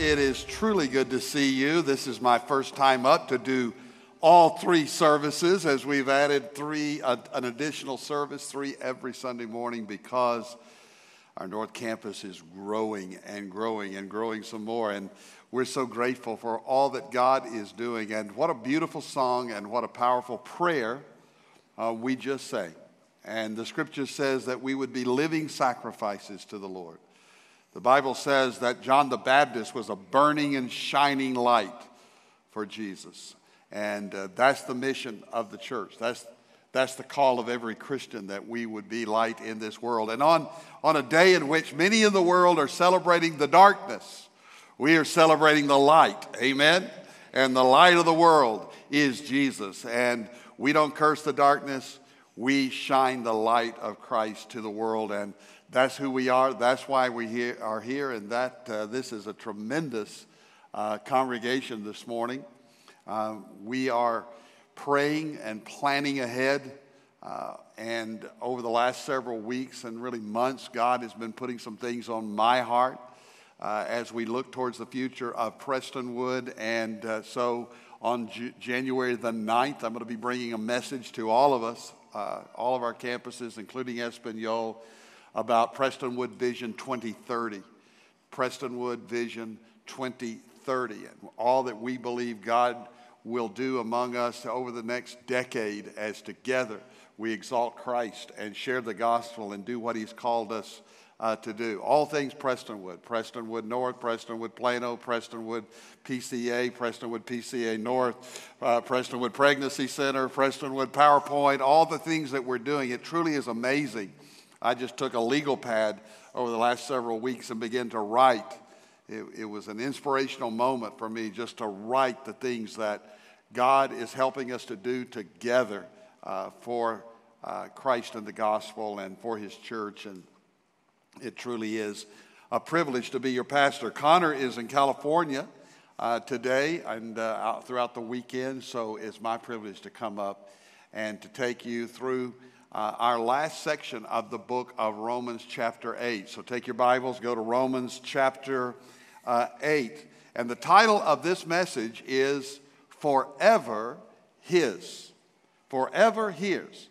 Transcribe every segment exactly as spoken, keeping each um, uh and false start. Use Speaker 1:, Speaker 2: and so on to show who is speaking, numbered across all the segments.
Speaker 1: it is truly good to see you. This is my first time up to do all three services, as we've added three, uh, an additional service, three every Sunday morning, because our North Campus is growing and growing and growing some more. And we're so grateful for all that God is doing. And what a beautiful song and what a powerful prayer uh, we just sang. And the scripture says that we would be living sacrifices to the Lord. The Bible says that John the Baptist was a burning and shining light for Jesus. And uh, that's the mission of the church. That's, that's the call of every Christian, that we would be light in this world. And on, on a day in which many in the world are celebrating the darkness, we are celebrating the light. Amen? And the light of the world is Jesus. And we don't curse the darkness. We shine the light of Christ to the world. And that's who we are. That's why we here, are here. And that uh, this is a tremendous uh, congregation this morning. Uh, we are praying and planning ahead. Uh, and over the last several weeks and really months, God has been putting some things on my heart uh, as we look towards the future of Prestonwood. And uh, so on J- January the ninth, I'm going to be bringing a message to all of us, uh, all of our campuses, including Espanol, about Prestonwood Vision twenty thirty. Prestonwood Vision twenty thirty, and all that we believe God will do among us over the next decade as together we exalt Christ and share the gospel and do what he's called us uh, to do. All things Prestonwood, Prestonwood North, Prestonwood Plano, Prestonwood P C A, Prestonwood P C A North, uh, Prestonwood Pregnancy Center, Prestonwood PowerPoint, all the things that we're doing. It truly is amazing. I just took a legal pad over the last several weeks and began to write. It, it was an inspirational moment for me just to write the things that God is helping us to do together uh, for uh, Christ and the gospel and for his church. And it truly is a privilege to be your pastor. Connor is in California uh, today and uh, out throughout the weekend, so it's my privilege to come up and to take you through Uh, our last section of the book of Romans chapter eight. So take your Bibles, go to Romans chapter uh, eight. And the title of this message is Forever His. Forever His.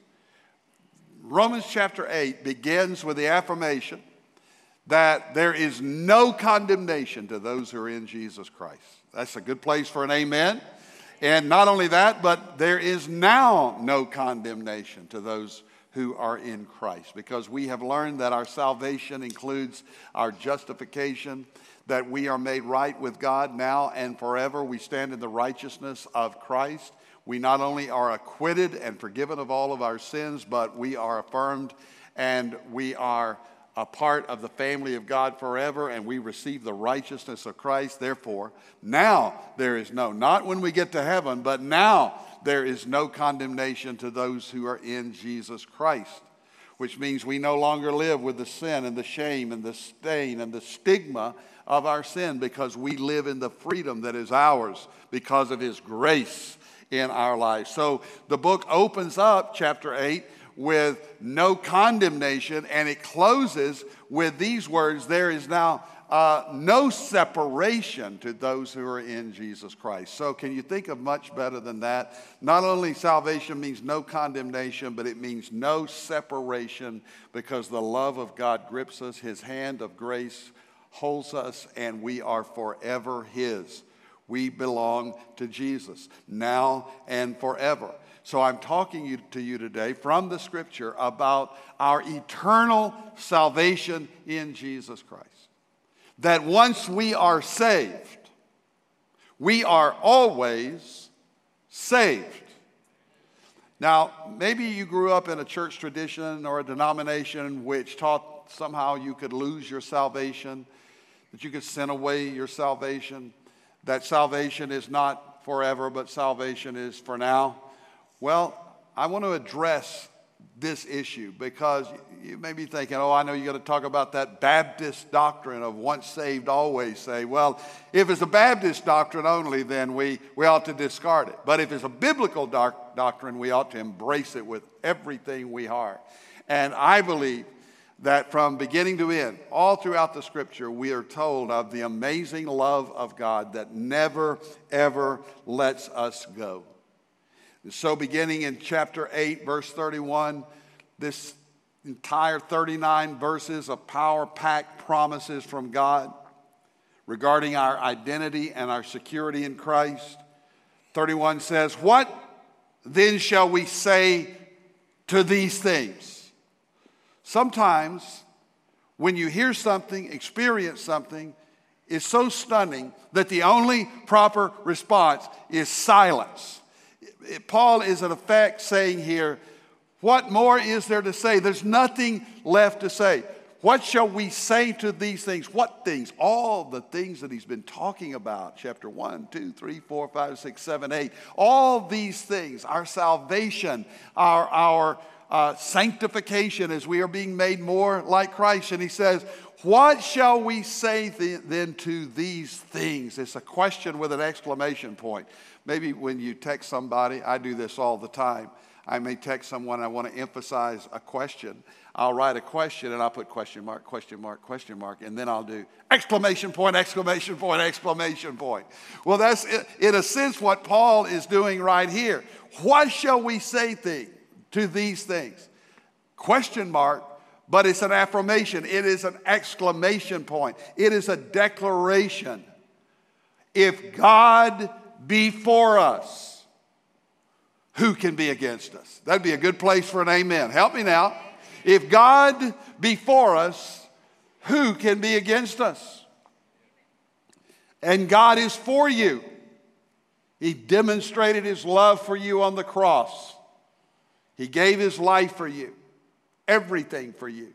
Speaker 1: Romans chapter eight begins with the affirmation that there is no condemnation to those who are in Jesus Christ. That's a good place for an amen. And not only that, but there is now no condemnation to those who are in Christ, because we have learned that our salvation includes our justification, that we are made right with God now and forever. We stand in the righteousness of Christ. We not only are acquitted and forgiven of all of our sins, but we are affirmed and we are a part of the family of God forever, and we receive the righteousness of Christ. Therefore, now there is no, not when we get to heaven, but now there is no condemnation to those who are in Jesus Christ, which means we no longer live with the sin and the shame and the stain and the stigma of our sin, because we live in the freedom that is ours because of his grace in our lives. So the book opens up, chapter eight, with no condemnation, and it closes with these words: there is now uh, no separation to those who are in Jesus Christ. So can you think of much better than that? Not only salvation means no condemnation, but it means no separation, because the love of God grips us, his hand of grace holds us, and we are forever his. We belong to Jesus now and forever. So I'm talking you, to you today from the scripture about our eternal salvation in Jesus Christ. That once we are saved, we are always saved. Now, maybe you grew up in a church tradition or a denomination which taught somehow you could lose your salvation, that you could sin away your salvation, that salvation is not forever, but salvation is for now. Well, I want to address this issue, because you may be thinking, oh, I know you're going to talk about that Baptist doctrine of once saved, always saved. Well, if it's a Baptist doctrine only, then we, we ought to discard it. But if it's a biblical doc- doctrine, we ought to embrace it with everything we are. And I believe that from beginning to end, all throughout the scripture, we are told of the amazing love of God that never, ever lets us go. And so beginning in chapter eight, verse thirty-one, this entire thirty-nine verses of power-packed promises from God regarding our identity and our security in Christ. thirty-one says, "What then shall we say to these things?" Sometimes when you hear something, experience something, it's so stunning that the only proper response is silence. Paul is in effect saying here, what more is there to say? There's nothing left to say. What shall we say to these things? What things? All the things that he's been talking about. Chapter one, two, three, four, five, six, seven, eight. All these things, our salvation, our, our uh, sanctification as we are being made more like Christ. And he says, what shall we say th- then to these things? It's a question with an exclamation point. Maybe when you text somebody, I do this all the time. I may text someone, I want to emphasize a question. I'll write a question and I'll put question mark, question mark, question mark, and then I'll do exclamation point, exclamation point, exclamation point. Well, that's in a sense what Paul is doing right here. What shall we say th- to these things? Question mark, but it's an affirmation. It is an exclamation point. It is a declaration. If God be for us, who can be against us? That'd be a good place for an amen. Help me now. If God be for us, who can be against us? And God is for you. He demonstrated his love for you on the cross. He gave his life for you. Everything for you.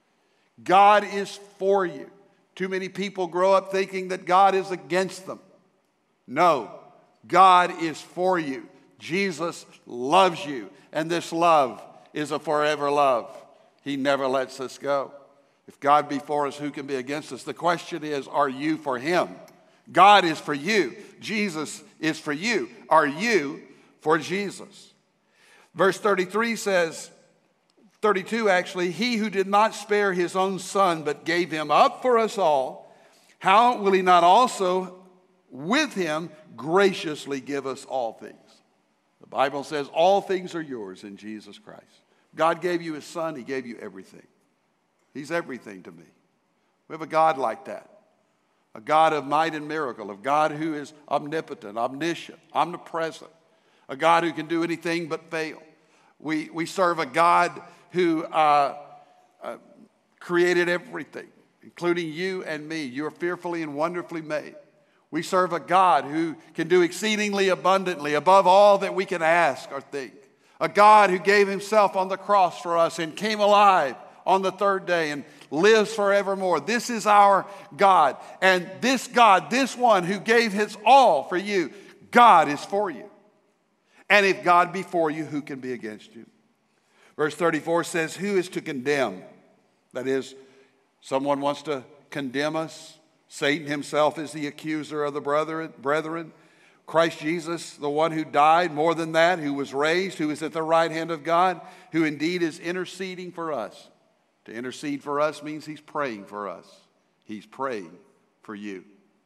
Speaker 1: God is for you. Too many people grow up thinking that God is against them. No, God is for you. Jesus loves you, and this love is a forever love. He never lets us go. If God be for us, who can be against us? The question is, are you for him? God is for you. Jesus is for you. Are you for Jesus? Verse thirty-three says, thirty-two actually, he who did not spare his own son, but gave him up for us all, how will he not also with him graciously give us all things? The Bible says all things are yours in Jesus Christ. God gave you his son. He gave you everything. He's everything to me. We have a God like that. A God of might and miracle. A God who is omnipotent, omniscient, omnipresent. A God who can do anything but fail. We, we serve a God who uh, uh, created everything, including you and me. You are fearfully and wonderfully made. We serve a God who can do exceedingly abundantly above all that we can ask or think. A God who gave himself on the cross for us and came alive on the third day and lives forevermore. This is our God. And this God, this one who gave his all for you, God is for you. And if God be for you, who can be against you? Verse thirty-four says, who is to condemn? That is, someone wants to condemn us. Satan himself is the accuser of the brethren. Christ Jesus, the one who died, more than that, who was raised, who is at the right hand of God, who indeed is interceding for us. To intercede for us means he's praying for us. He's praying for you.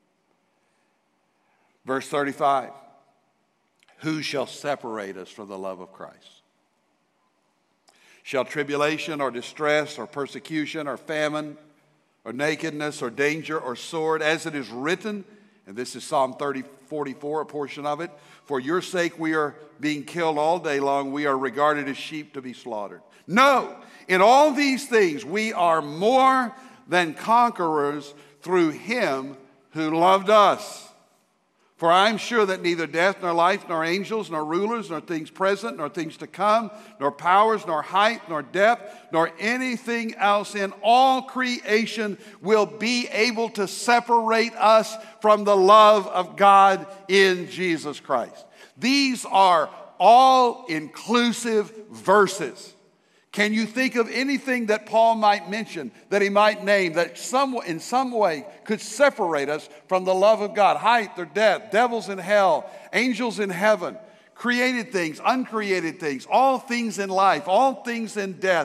Speaker 1: Verse thirty-five, who shall separate us from the love of Christ? Shall tribulation or distress or persecution or famine or nakedness, or danger, or sword, as it is written, and this is Psalm thirty, forty-four, a portion of it, for your sake we are being killed all day long, we are regarded as sheep to be slaughtered. No, in all these things we are more than conquerors through him who loved us. For I am sure that neither death, nor life, nor angels, nor rulers, nor things present, nor things to come, nor powers, nor height, nor depth, nor anything else in all creation will be able to separate us from the love of God in Jesus Christ. These are all-inclusive verses. Can you think of anything that Paul might mention, that he might name, that some, in some way could separate us from the love of God? Height or depth, devils in hell, angels in heaven, created things, uncreated things, all things in life, all things in death.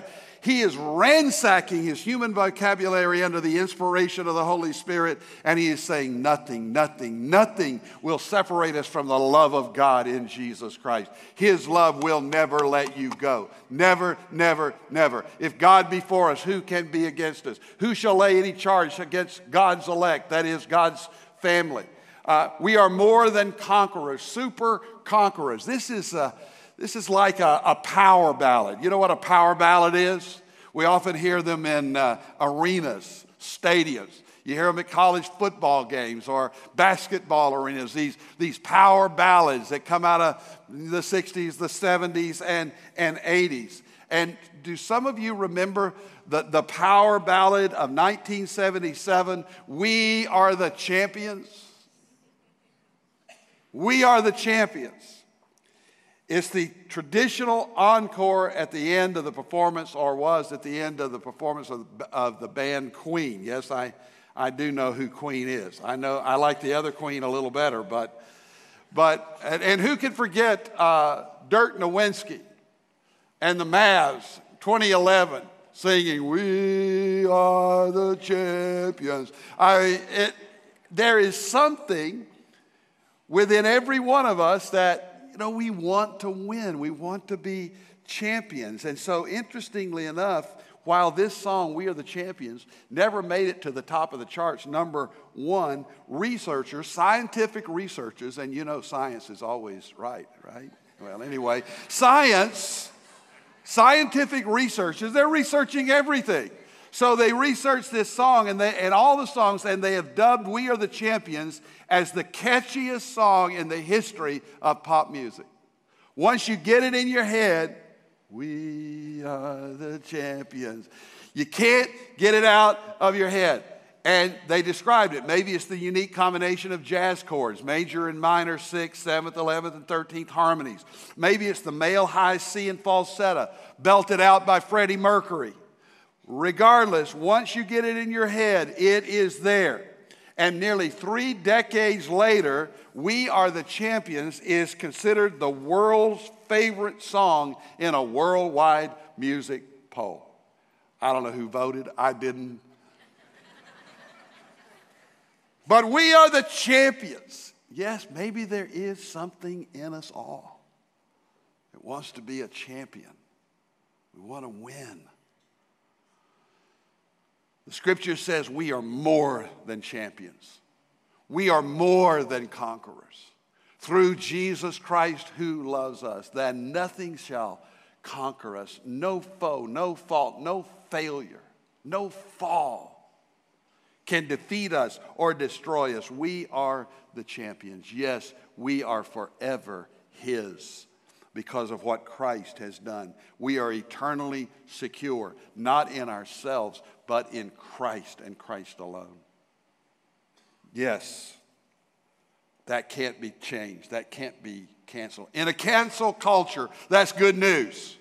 Speaker 1: He is ransacking his human vocabulary under the inspiration of the Holy Spirit, and he is saying nothing, nothing, nothing will separate us from the love of God in Jesus Christ. His love will never let you go. Never, never, never. If God be for us, who can be against us? Who shall lay any charge against God's elect, that is, God's family? Uh, we are more than conquerors, super conquerors. This is a This is like a, a power ballad. You know what a power ballad is? We often hear them in uh, arenas, stadiums. You hear them at college football games or basketball arenas, these, these power ballads that come out of the sixties, the seventies, and, and eighties. And do some of you remember the, the power ballad of nineteen seventy-seven, We Are the Champions? We Are the Champions. It's the traditional encore at the end of the performance, or was at the end of the performance of, of the band Queen. Yes, I, I do know who Queen is. I know I like the other Queen a little better, but but and, and who can forget uh, Dirk Nowitzki and the Mavs, twenty eleven, singing "We Are the Champions." I it, there is something within every one of us that, you know, we want to win. We want to be champions. And so, interestingly enough, while this song, We Are the Champions, never made it to the top of the charts, number one, researchers, scientific researchers, and you know science is always right, right? Well, anyway, science, scientific researchers, they're researching everything. So they researched this song and, they, and all the songs, and they have dubbed We Are the Champions as the catchiest song in the history of pop music. Once you get it in your head, we are the champions. You can't get it out of your head. And they described it. Maybe it's the unique combination of jazz chords, major and minor, sixth, seventh, eleventh, and thirteenth harmonies. Maybe it's the male high C and falsetto, belted out by Freddie Mercury. Regardless, once you get it in your head, it is there. And nearly three decades later, We Are the Champions is considered the world's favorite song in a worldwide music poll. I don't know who voted. I didn't. But we are the champions. Yes, maybe there is something in us all that wants to be a champion. We want to win. The scripture says we are more than champions. We are more than conquerors. Through Jesus Christ who loves us, that nothing shall conquer us. No foe, no fault, no failure, no fall can defeat us or destroy us. We are the champions. Yes, we are forever His because of what Christ has done. We are eternally secure, not in ourselves, but in Christ and Christ alone. Yes, that can't be changed. That can't be canceled. In a cancel culture, that's good news.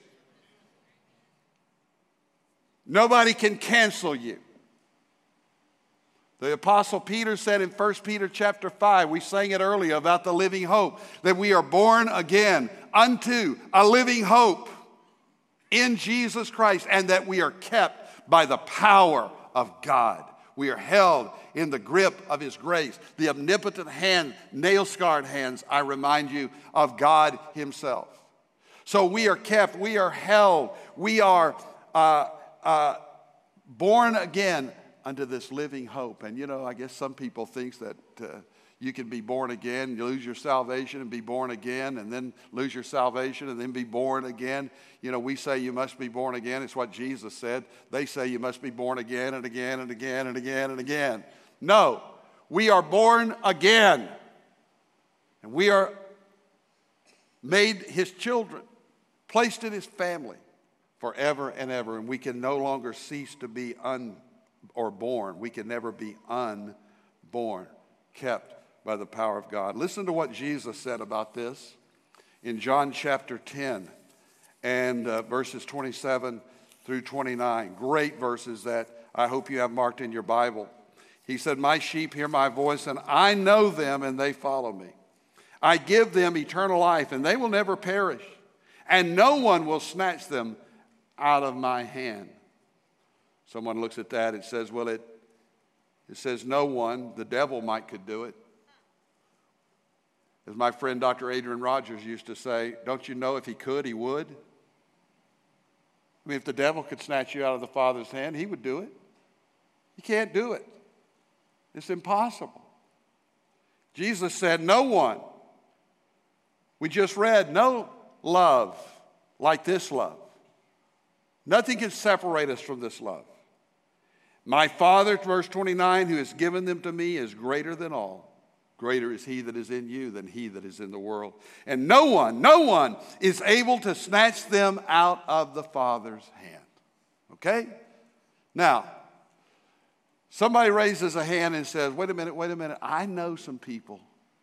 Speaker 1: Nobody can cancel you. The Apostle Peter said in First Peter chapter five, we sang it earlier about the living hope, that we are born again unto a living hope in Jesus Christ, and that we are kept by the power of God. We are held in the grip of His grace, the omnipotent hand, nail-scarred hands, I remind you, of God Himself. So we are kept, we are held, we are uh, uh, born again unto this living hope. And you know, I guess some people think that uh, you can be born again, you lose your salvation and be born again, and then lose your salvation and then be born again. You know, we say you must be born again. It's what Jesus said. They say you must be born again and again and again and again and again. No, we are born again. And we are made His children, placed in His family forever and ever. And we can no longer cease to be un or born. We can never be unborn, kept by the power of God. Listen to what Jesus said about this in John chapter ten and uh, verses twenty-seven through twenty-nine. Great verses that I hope you have marked in your Bible. He said, "My sheep hear my voice, and I know them, and they follow me. I give them eternal life, and they will never perish, and no one will snatch them out of my hand. Someone looks at that and says, well, it, it says no one, the devil might could do it. As my friend Doctor Adrian Rogers used to say, don't you know if he could, he would? I mean, if the devil could snatch you out of the Father's hand, he would do it. He can't do it. It's impossible. Jesus said, no one. We just read, no love like this love. Nothing can separate us from this love. My Father, verse twenty-nine, who has given them to me is greater than all. Greater is he that is in you than he that is in the world. And no one, no one is able to snatch them out of the Father's hand. Okay? Now, somebody raises a hand and says, wait a minute, wait a minute. I know some people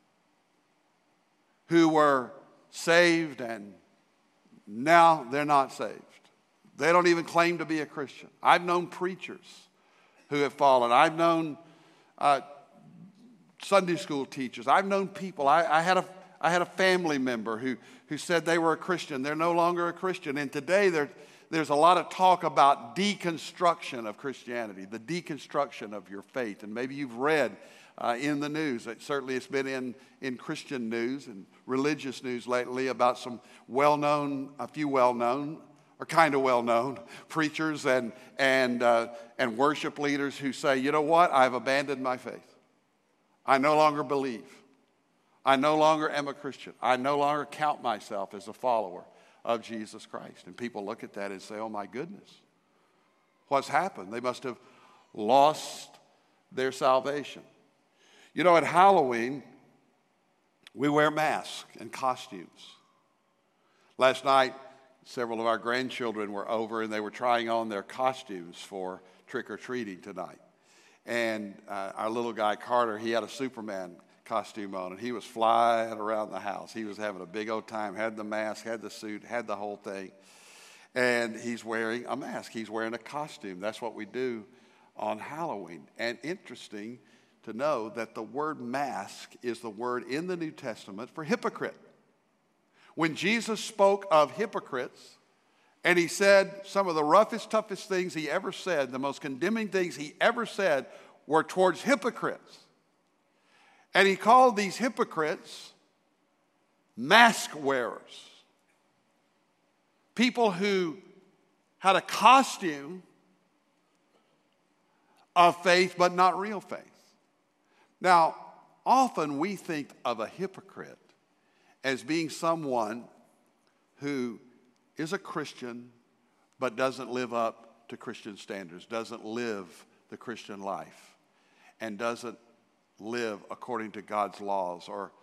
Speaker 1: who were saved and now they're not saved. They don't even claim to be a Christian. I've known preachers who have fallen. I've known uh, Sunday school teachers. I've known people. I, I, had a, I had a family member who, who said they were a Christian. They're no longer a Christian. And today there, there's a lot of talk about deconstruction of Christianity, the deconstruction of your faith. And maybe you've read uh, in the news, it, certainly it's been in, in Christian news and religious news lately about some well-known, a few well-known, or kind of well-known preachers and, and, uh, and worship leaders who say, you know what, I've abandoned my faith. I no longer believe. I no longer am a Christian. I no longer count myself as a follower of Jesus Christ. And people look at that and say, oh my goodness, what's happened? They must have lost their salvation. You know, at Halloween, we wear masks and costumes. Last night, several of our grandchildren were over and they were trying on their costumes for trick-or-treating tonight. And uh, our little guy, Carter, he had a Superman costume on, and he was flying around the house. He was having a big old time, had the mask, had the suit, had the whole thing. And he's wearing a mask. He's wearing a costume. That's what we do on Halloween. And interesting to know that the word mask is the word in the New Testament for hypocrite. When Jesus spoke of hypocrites, and he said some of the roughest, toughest things he ever said, the most condemning things he ever said were towards hypocrites. And he called these hypocrites mask wearers. People who had a costume of faith, but not real faith. Now, often we think of a hypocrite as being someone who is a Christian but doesn't live up to Christian standards, doesn't live the Christian life, and doesn't live according to God's laws, or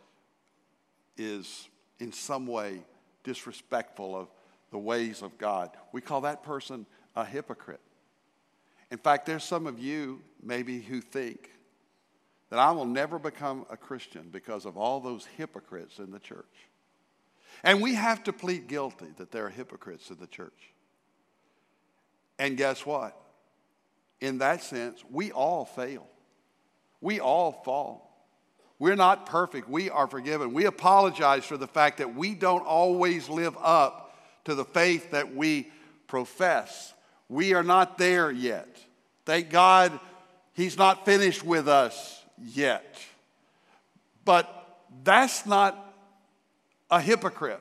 Speaker 1: is in some way disrespectful of the ways of God. We call that person a hypocrite. In fact, there's some of you maybe who think that I will never become a Christian because of all those hypocrites in the church. And we have to plead guilty that there are hypocrites in the church. And guess what? In that sense, we all fail. We all fall. We're not perfect. We are forgiven. We apologize for the fact that we don't always live up to the faith that we profess. We are not there yet. Thank God He's not finished with us yet. But that's not a hypocrite.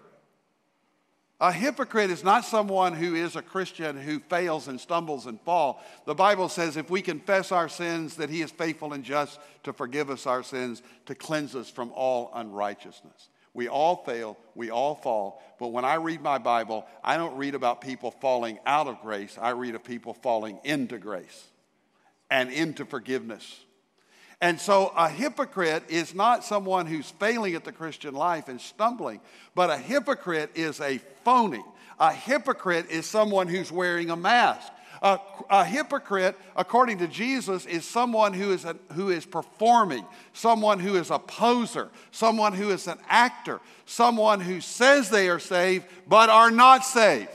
Speaker 1: A hypocrite is not someone who is a Christian who fails and stumbles and falls. The Bible says if we confess our sins, that He is faithful and just to forgive us our sins, to cleanse us from all unrighteousness. We all fail, we all fall, but when I read my Bible, I don't read about people falling out of grace. I read of people falling into grace and into forgiveness. And so a hypocrite is not someone who's failing at the Christian life and stumbling, but a hypocrite is a phony. A hypocrite is someone who's wearing a mask. A, a hypocrite, according to Jesus, is someone who is, a, who is performing, someone who is a poser, someone who is an actor, someone who says they are saved but are not saved,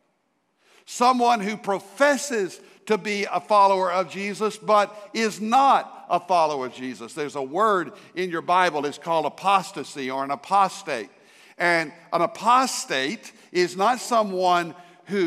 Speaker 1: someone who professes to be a follower of Jesus but is not a follower of Jesus. There's a word in your Bible, it's called apostasy or an apostate. And an apostate is not someone who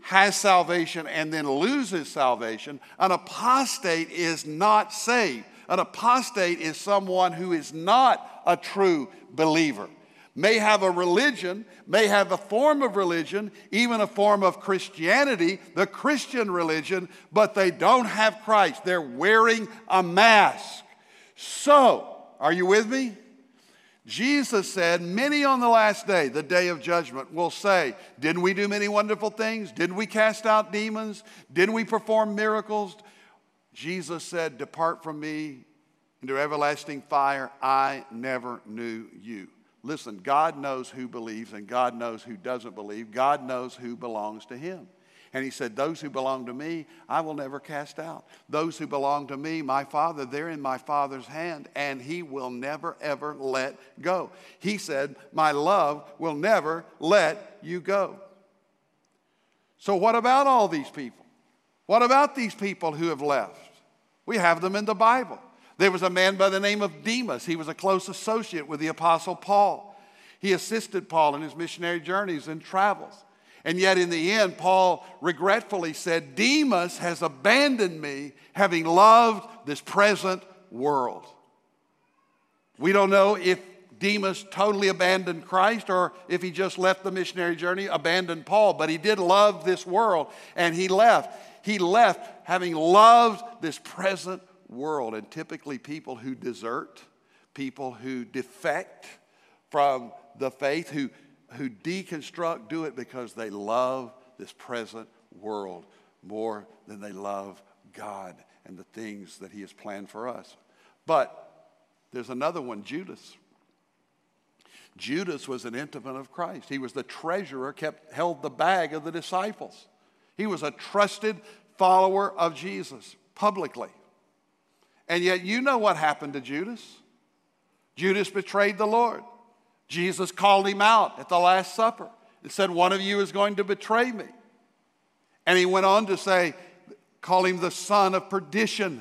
Speaker 1: has salvation and then loses salvation. An apostate is not saved. An apostate is someone who is not a true believer. May have a religion, may have a form of religion, even a form of Christianity, the Christian religion, but they don't have Christ. They're wearing a mask. So, are you with me? Jesus said, many on the last day, the day of judgment, will say, didn't we do many wonderful things? Didn't we cast out demons? Didn't we perform miracles? Jesus said, depart from me into everlasting fire. I never knew you. Listen, God knows who believes and God knows who doesn't believe. God knows who belongs to him. And he said, those who belong to me, I will never cast out. Those who belong to me, my Father, they're in my Father's hand, and he will never, ever let go. He said, my love will never let you go. So what about all these people? What about these people who have left? We have them in the Bible. There was a man by the name of Demas. He was a close associate with the Apostle Paul. He assisted Paul in his missionary journeys and travels. And yet in the end, Paul regretfully said, Demas has abandoned me, having loved this present world. We don't know if Demas totally abandoned Christ or if he just left the missionary journey, abandoned Paul. But he did love this world, and he left. He left having loved this present world. And typically people who desert, people who defect from the faith, who who deconstruct, do it because they love this present world more than they love God and the things that he has planned for us. But there's another one, Judas. Judas was an intimate of Christ. He was the treasurer, kept held the bag of the disciples. He was a trusted follower of Jesus publicly. And yet you know what happened to Judas. Judas betrayed the Lord. Jesus called him out at the Last Supper and said, one of you is going to betray me. And he went on to say, call him the son of perdition.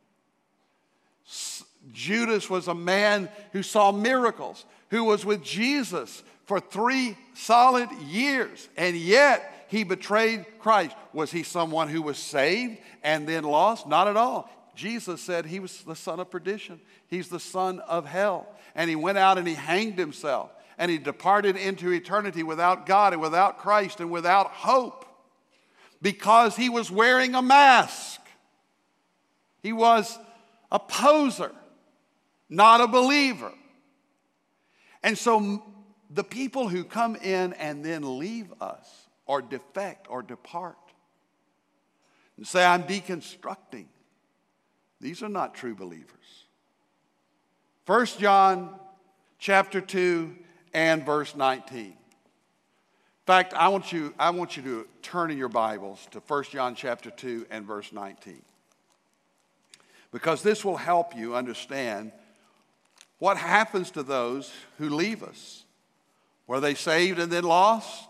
Speaker 1: Judas was a man who saw miracles, who was with Jesus for three solid years, and yet he betrayed Christ. Was he someone who was saved and then lost? Not at all. Jesus said he was the son of perdition. He's the son of hell. And he went out and he hanged himself. And he departed into eternity without God and without Christ and without hope because he was wearing a mask. He was a poser, not a believer. And so the people who come in and then leave us or defect or depart and say, I'm deconstructing, these are not true believers. First John chapter two and verse nineteen. In fact, I want you, I want you to turn in your Bibles to First John chapter two and verse nineteen. Because this will help you understand what happens to those who leave us. Were they saved and then lost?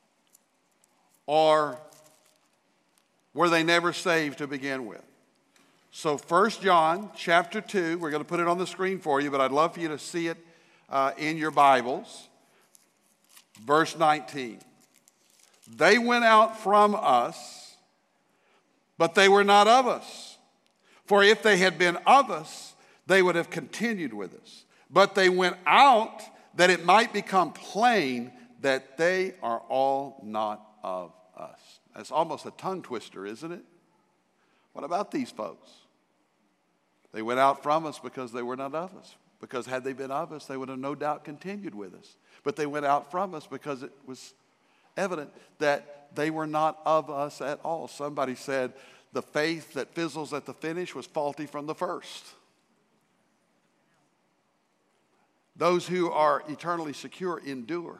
Speaker 1: Or were they never saved to begin with? So First John chapter two, we're going to put it on the screen for you, but I'd love for you to see it uh, in your Bibles. Verse nineteen. They went out from us, but they were not of us. For if they had been of us, they would have continued with us. But they went out that it might become plain that they are all not of us. That's almost a tongue twister, isn't it? What about these folks? They went out from us because they were not of us. Because had they been of us, they would have no doubt continued with us. But they went out from us because it was evident that they were not of us at all. Somebody said the faith that fizzles at the finish was faulty from the first. Those who are eternally secure endure.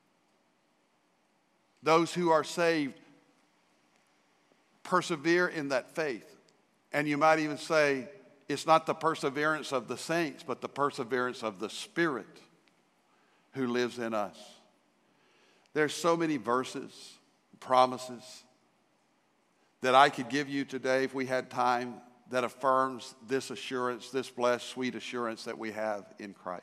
Speaker 1: Those who are saved persevere in that faith. And you might even say, it's not the perseverance of the saints, but the perseverance of the Spirit who lives in us. There's so many verses, promises that I could give you today if we had time that affirms this assurance, this blessed, sweet assurance that we have in Christ.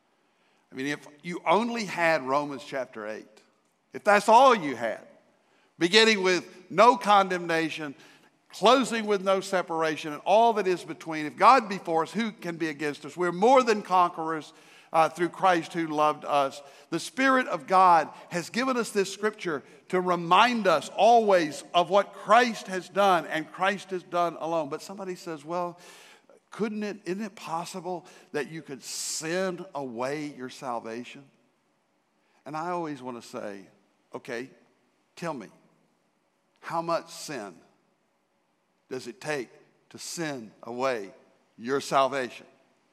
Speaker 1: I mean, if you only had Romans chapter eight, if that's all you had, beginning with no condemnation, closing with no separation, and all that is between. If God be for us, who can be against us? We're more than conquerors uh, through Christ who loved us. The Spirit of God has given us this scripture to remind us always of what Christ has done, and Christ has done alone. But somebody says, well, couldn't it, isn't it possible that you could send away your salvation? And I always want to say, okay, tell me, how much sin does it take to send away your salvation?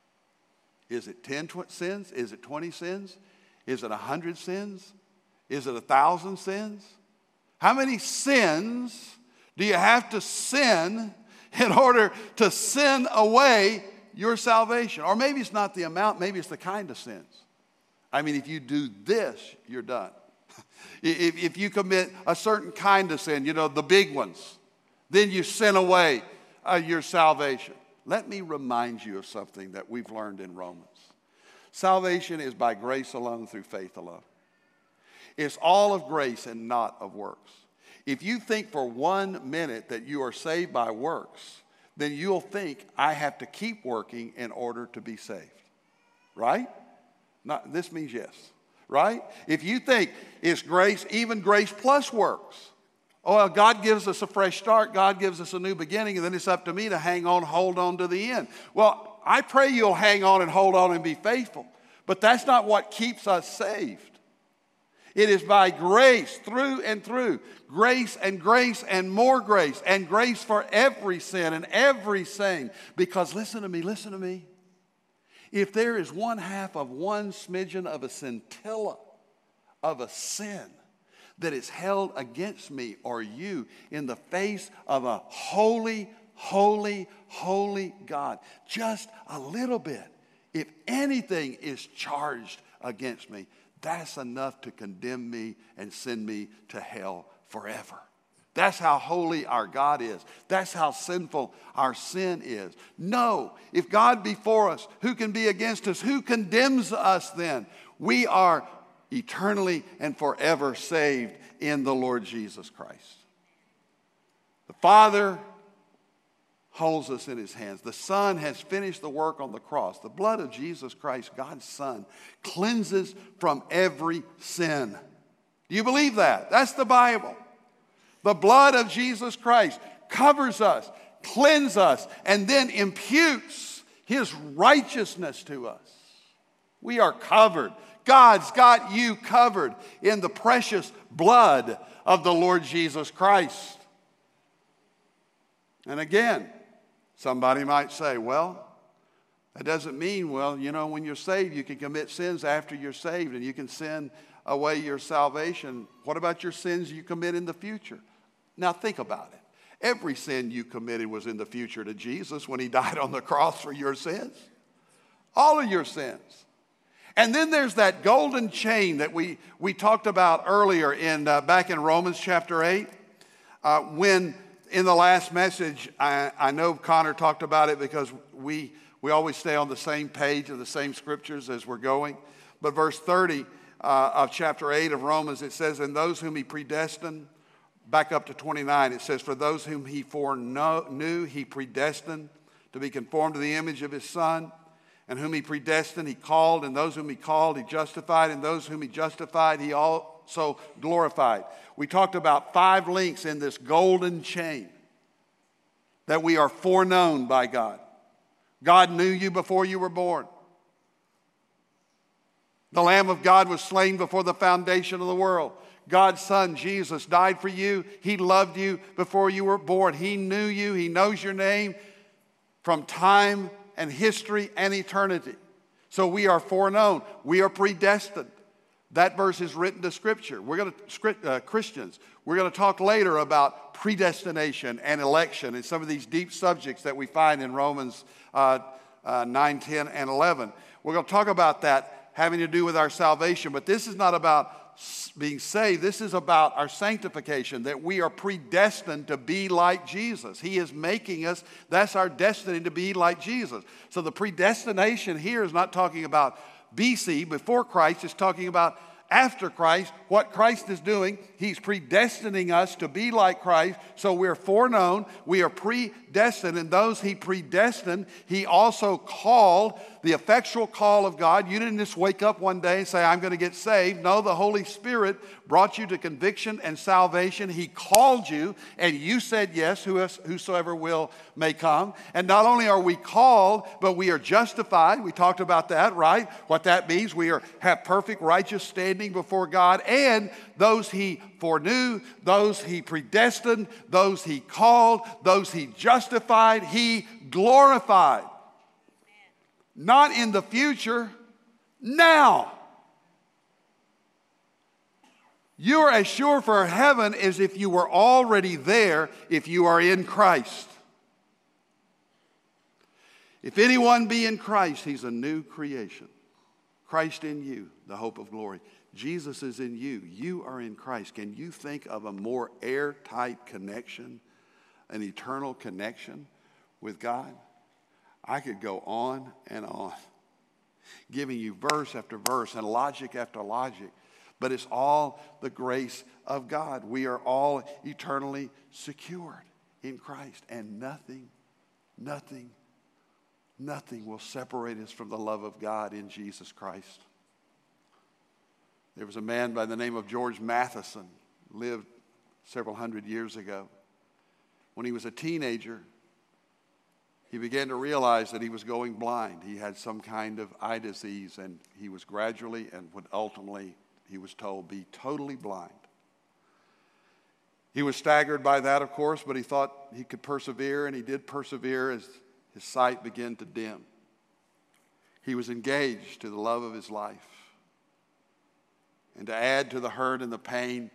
Speaker 1: Is it ten tw- sins? Is it twenty sins? Is it one hundred sins? Is it one thousand sins? How many sins do you have to sin in order to send away your salvation? Or maybe it's not the amount, maybe it's the kind of sins. I mean, if you do this, you're done. If, if you commit a certain kind of sin, you know, the big ones, then you send away uh, your salvation. Let me remind you of something that we've learned in Romans. Salvation is by grace alone, through faith alone. It's all of grace and not of works. If you think for one minute that you are saved by works, then you'll think, I have to keep working in order to be saved. Right? Not, this means yes. Right? If you think it's grace, even grace plus works. Oh, well, God gives us a fresh start. God gives us a new beginning, and then it's up to me to hang on, hold on to the end. Well, I pray you'll hang on and hold on and be faithful. But that's not what keeps us saved. It is by grace, through and through. Grace and grace and more grace. And grace for every sin and every saying. Because listen to me, listen to me. If there is one half of one smidgen of a scintilla of a sin that is held against me or you in the face of a holy, holy, holy God, just a little bit, if anything is charged against me, that's enough to condemn me and send me to hell forever. That's how holy our God is. That's how sinful our sin is. No, if God be for us, who can be against us? Who condemns us then? We are eternally and forever saved in the Lord Jesus Christ. The Father holds us in his hands. The Son has finished the work on the cross. The blood of Jesus Christ, God's Son, cleanses from every sin. Do you believe that? That's the Bible. The blood of Jesus Christ covers us, cleanses us, and then imputes his righteousness to us. We are covered. God's got you covered in the precious blood of the Lord Jesus Christ. And again, somebody might say, well, that doesn't mean, well, you know, when you're saved, you can commit sins after you're saved and you can send away your salvation. What about your sins you commit in the future? Now think about it. Every sin you committed was in the future to Jesus when he died on the cross for your sins. All of your sins. And then there's that golden chain that we, we talked about earlier in uh, back in Romans chapter eight. Uh, when in the last message, I, I know Connor talked about it because we, we always stay on the same page of the same scriptures as we're going. But verse thirty uh, of chapter eight of Romans, it says, and those whom he predestined, back up to twenty-nine, it says, for those whom he foreknew, he predestined to be conformed to the image of his Son. And whom he predestined, he called. And those whom he called, he justified. And those whom he justified, he also glorified. We talked about five links in this golden chain that we are foreknown by God. God knew you before you were born. The Lamb of God was slain before the foundation of the world. God's Son, Jesus, died for you. He loved you before you were born. He knew you. He knows your name from time and history and eternity. So we are foreknown. We are predestined. That verse is written to Scripture. We're going to, uh, Christians, we're going to talk later about predestination and election and some of these deep subjects that we find in Romans uh, uh, nine, ten, and eleven. We're going to talk about that having to do with our salvation. But this is not about being saved. This is about our sanctification, that we are predestined to be like Jesus. He is making us, that's our destiny, to be like Jesus. So the predestination here is not talking about B C, before Christ. It's talking about after Christ, what Christ is doing, he's predestining us to be like Christ. So we're foreknown, we are predestined, and those he predestined, he also called, the effectual call of God. You didn't just wake up one day and say, I'm going to get saved. No, the Holy Spirit brought you to conviction and salvation. He called you, and you said yes, whosoever will may come. And not only are we called, but we are justified. We talked about that, right? What that means, we are have perfect righteous standing before God, and those he foreknew, those he predestined, those he called, those he justified, he glorified. Not in the future, now. You're as sure for heaven as if you were already there if you are in Christ. If anyone be in Christ, he's a new creation. Christ in you, the hope of glory. Jesus is in you. You are in Christ. Can you think of a more airtight connection, an eternal connection with God? I could go on and on, giving you verse after verse and logic after logic. But it's all the grace of God. We are all eternally secured in Christ. And nothing, nothing, nothing will separate us from the love of God in Jesus Christ. There was a man by the name of George Matheson, lived several hundred years ago. When he was a teenager, he began to realize that he was going blind. He had some kind of eye disease, and he was gradually and would ultimately, he was told, be totally blind. He was staggered by that, of course, but he thought he could persevere, and he did persevere as his sight began to dim. He was engaged to the love of his life. And to add to the hurt and the pain,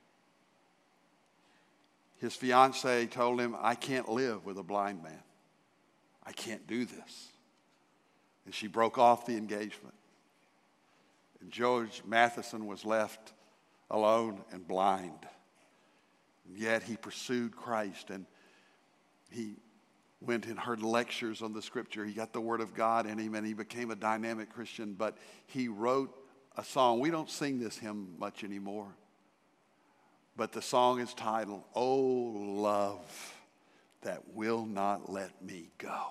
Speaker 1: his fiancée told him, I can't live with a blind man. I can't do this. And she broke off the engagement. And George Matheson was left alone and blind. And yet he pursued Christ, and he went and heard lectures on the Scripture. He got the Word of God in him, and he became a dynamic Christian. But he wrote a song. We don't sing this hymn much anymore. But the song is titled, Oh, Love That Will Not Let Me Go.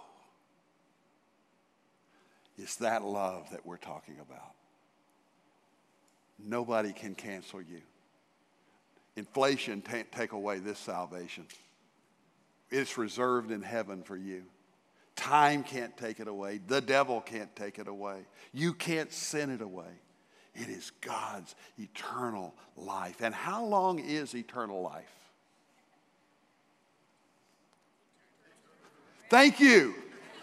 Speaker 1: It's that love that we're talking about. Nobody can cancel you. Inflation can't take away this salvation. It's reserved in heaven for you. Time can't take it away. The devil can't take it away. You can't sin it away. It is God's eternal life. And how long is eternal life? Thank you.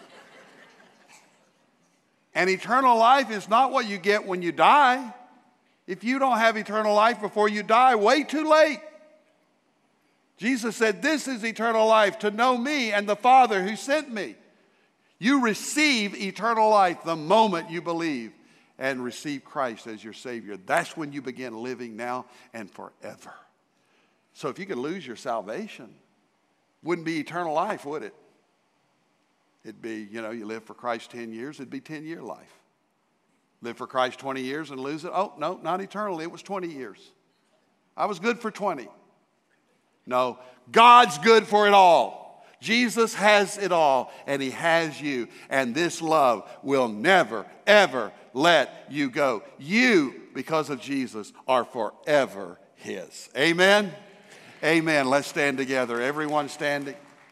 Speaker 1: And eternal life is not what you get when you die. If you don't have eternal life before you die, wait too late. Jesus said, this is eternal life, to know me and the Father who sent me. You receive eternal life the moment you believe and receive Christ as your Savior. That's when you begin living now and forever. So if you could lose your salvation, wouldn't be eternal life, would it? It'd be, you know, you live for Christ ten years, it'd be ten-year life. Live for Christ twenty years and lose it? Oh, no, not eternally. It was twenty years. I was good for twenty. No, God's good for it all. Jesus has it all, and he has you. And this love will never, ever let you go. You, because of Jesus, are forever his. Amen? Amen. Let's stand together. Everyone standing.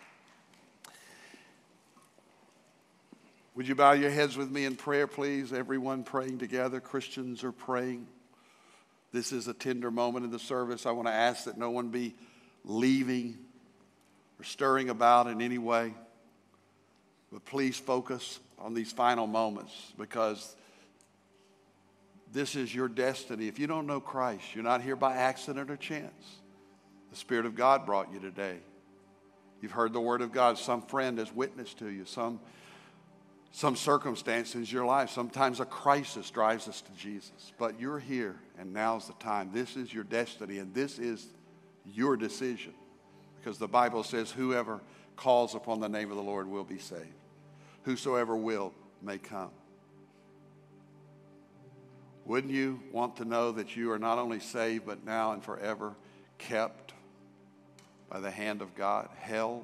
Speaker 1: Would you bow your heads with me in prayer, please? Everyone praying together. Christians are praying. This is a tender moment in the service. I want to ask that no one be leaving or stirring about in any way. But please focus on these final moments, because this is your destiny. If you don't know Christ, you're not here by accident or chance. The Spirit of God brought you today. You've heard the Word of God. Some friend has witnessed to you. Some, some circumstance in your life. Sometimes a crisis drives us to Jesus. But you're here, and now's the time. This is your destiny, and this is your decision. Because the Bible says, whoever calls upon the name of the Lord will be saved. Whosoever will may come. Wouldn't you want to know that you are not only saved, but now and forever kept by the hand of God, held?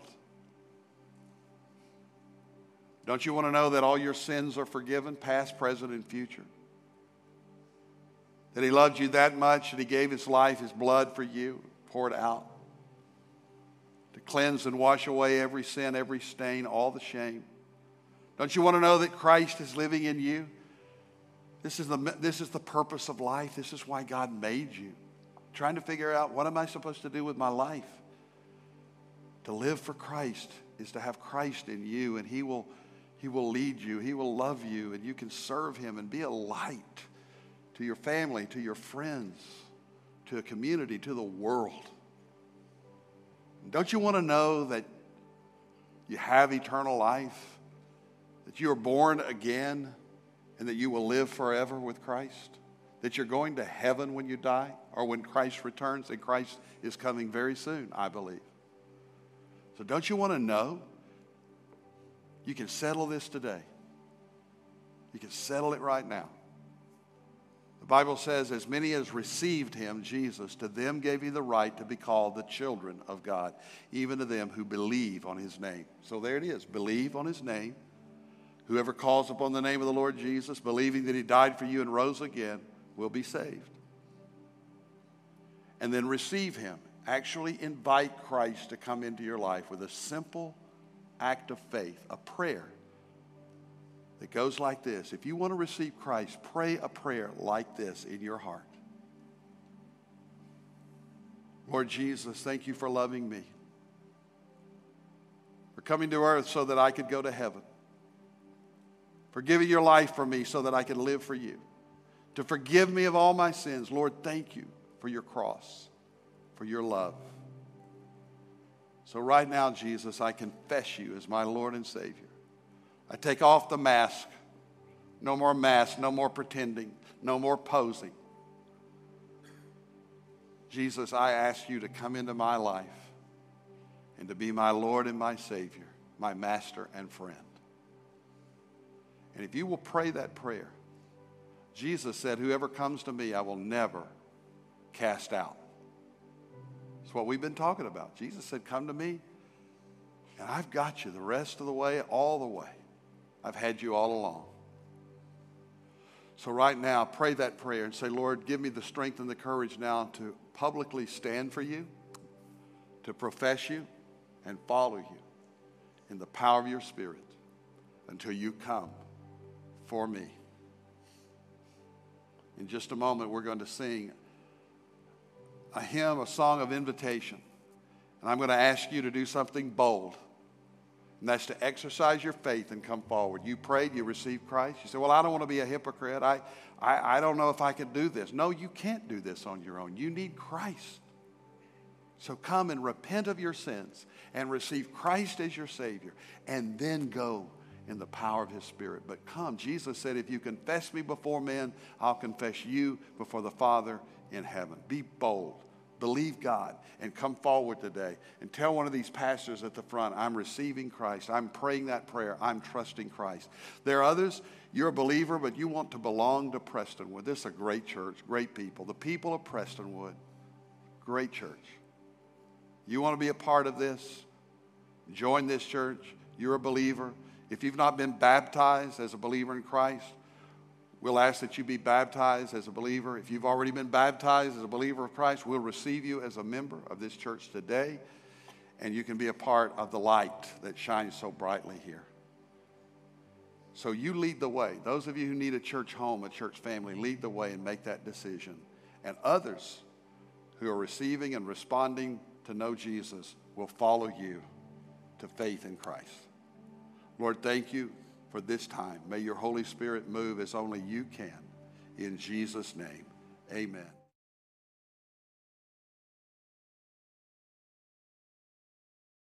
Speaker 1: Don't you want to know that all your sins are forgiven, past, present, and future? That he loved you that much that he gave his life, his blood for you, poured out to cleanse and wash away every sin, every stain, all the shame. Don't you want to know that Christ is living in you? This is the, this is the purpose of life. This is why God made you. Trying to figure out, what am I supposed to do with my life? To live for Christ is to have Christ in you, and he will, he will lead you. He will love you, and you can serve him and be a light to your family, to your friends, to a community, to the world. Don't you want to know that you have eternal life, that you are born again, and that you will live forever with Christ? That you're going to heaven when you die, or when Christ returns, and Christ is coming very soon, I believe. So don't you want to know? You can settle this today. You can settle it right now. The Bible says, as many as received him, Jesus, to them gave he the right to be called the children of God, even to them who believe on his name. So there it is. Believe on his name. Whoever calls upon the name of the Lord Jesus, believing that he died for you and rose again, will be saved. And then receive him. Actually invite Christ to come into your life with a simple act of faith, a prayer that goes like this. If you want to receive Christ, pray a prayer like this in your heart. Lord Jesus, thank you for loving me, for coming to earth so that I could go to heaven, for giving your life for me so that I could live for you, to forgive me of all my sins. Lord, thank you for your cross, for your love. So right now, Jesus, I confess you as my Lord and Savior. I take off the mask. No more mask, no more pretending, no more posing. Jesus, I ask you to come into my life and to be my Lord and my Savior, my master and friend. And if you will pray that prayer, Jesus said, whoever comes to me, I will never cast out. That's what we've been talking about. Jesus said, come to me, and I've got you the rest of the way, all the way. I've had you all along. So right now, pray that prayer and say, Lord, give me the strength and the courage now to publicly stand for you, to profess you, and follow you in the power of your Spirit until you come for me. In just a moment, we're going to sing a hymn, a song of invitation. And I'm going to ask you to do something bold. And that's to exercise your faith and come forward. You prayed, you received Christ. You say, well, I don't want to be a hypocrite. I, I, I don't know if I can do this. No, you can't do this on your own. You need Christ. So come and repent of your sins and receive Christ as your Savior. And then go in the power of his Spirit. But come, Jesus said, if you confess me before men, I'll confess you before the Father in heaven. Be bold. Believe God and come forward today and tell one of these pastors at the front, I'm receiving Christ. I'm praying that prayer. I'm trusting Christ. There are others, you're a believer, but you want to belong to Prestonwood. This is a great church, great people. The people of Prestonwood, great church. You want to be a part of this? Join this church. You're a believer. If you've not been baptized as a believer in Christ, we'll ask that you be baptized as a believer. If you've already been baptized as a believer of Christ, we'll receive you as a member of this church today, and you can be a part of the light that shines so brightly here. So you lead the way. Those of you who need a church home, a church family, lead the way and make that decision. And others who are receiving and responding to know Jesus will follow you to faith in Christ. Lord, thank you for this time. May your Holy Spirit move as only you can. In Jesus' name, amen.